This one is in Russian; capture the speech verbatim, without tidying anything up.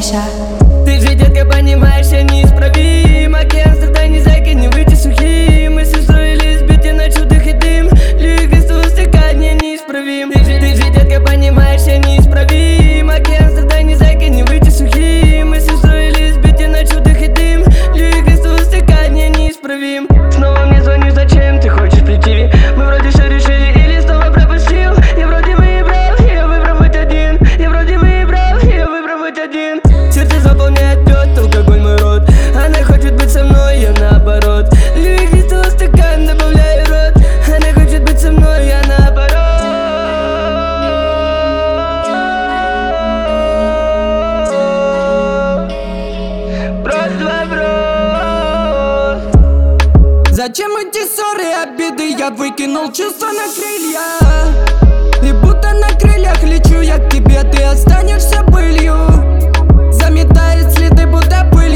Миша. Ты же, детка, понимаешь, я неисправим. Океан да не зайка, не выйти сухим. Мы строились, бить на чудах и дым. Легкость стакане неисправим. Ты же, ты же, детка, понимаешь, я неисправим. Океан да не зайка, не выйти сухим. Мы строились, бить на чудах и дым. Легкость стакане неисправим. Снова мне звонишь, зачем ты хочешь прийти? Мы вроде все решили или снова пропустил. Я вроде выбрал, я выбрал быть один. Я вроде выбрал, я выбрал быть один. Сердце заполняет пьет алкоголь мой рот. Она хочет быть со мной, я наоборот. Легкий стакан, добавляю рот. Она хочет быть со мной, я наоборот. Просто вопрос. Зачем эти ссоры, обиды? Я выкинул чувства на крылья. И будто на крыльях лечу я к тебе, ты останешься пылью. Заметает следы, будто пыль.